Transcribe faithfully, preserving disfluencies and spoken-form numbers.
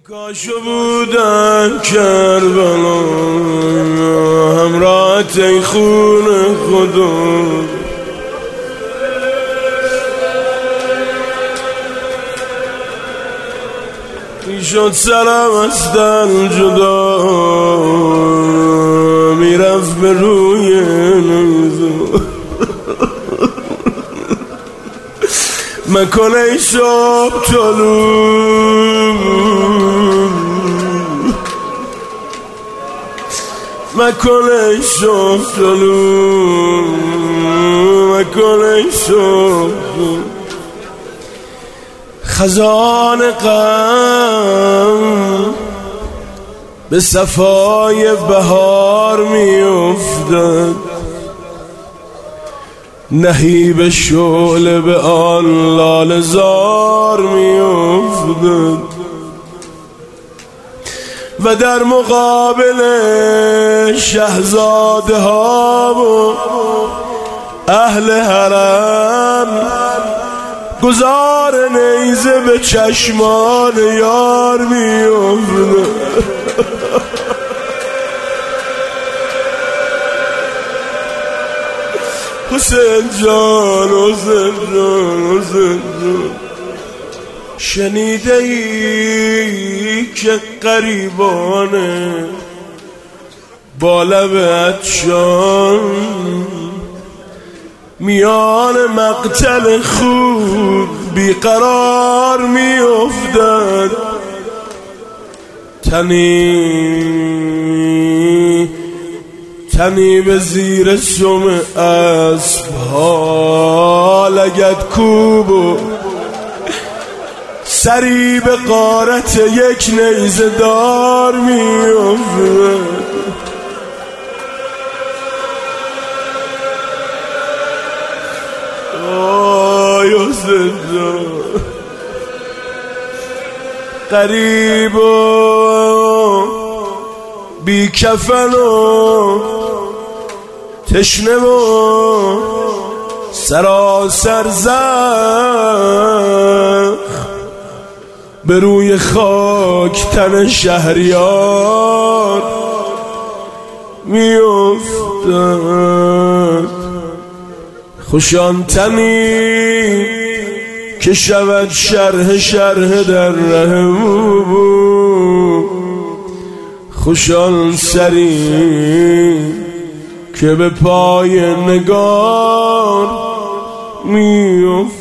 کاشو بودن کربلا همراهت ای خون خدا، میشد سرم از دل جدا، میرفت به روی نمیزو مکن ای شب طلوع، مکن ای شب طلوع، مکن ای شب خزان غم به صفای بهار می افتد، نهیب شعله به آن لاله زار می افتد و در مقابل شهزاده ها و اهل حرم گذار نیزه به چشمان یار می افتد. حسین جان حسین جان حسین جان، شنیده ای که غریبانه با لب عطشان میان مقتل خود بیقرار می افتد، تنی تنی به زیر سم اسب ها لگد کوب و سری به غارت یک نیزه دار می افتد. آی حسین جان، غریب و بی کفن و تشنه و سراسر زخم به روی خاک تن شهریار می افتد. خوشان تنی که شود شرح شرح در رحم او، خوشان سری که به پای نگار می افتد.